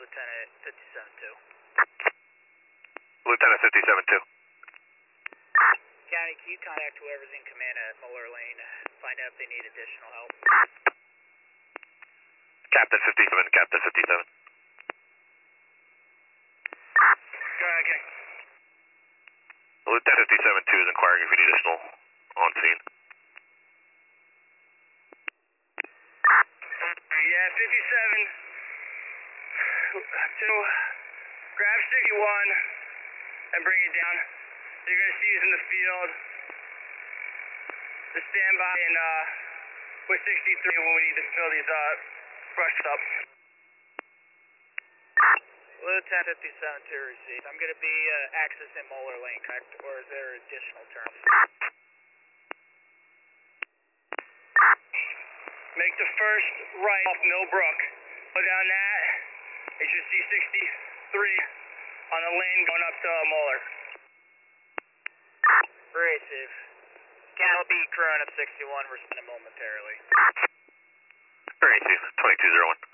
Lieutenant 57-2. Lieutenant 57-2. County, can you contact whoever's in command at Muller Lane, find out if they need additional help? Captain 57, Captain 57. Okay. Lieutenant 57-2 is inquiring if you need additional on scene. Yeah, 57. So, grab 61 and bring it down. You're going to see us in the field. Just stand by and with 63 when we need to fill these brushed up. Lieutenant 57-2 received. I'm going to be accessing Muller Lane, correct? Or is there additional terms? Make the first right off Millbrook. Go down that. You should see 63 on the lane going up to Muller. Receive. I'll be crewing up 61. We're spinning momentarily. Receive. 2201.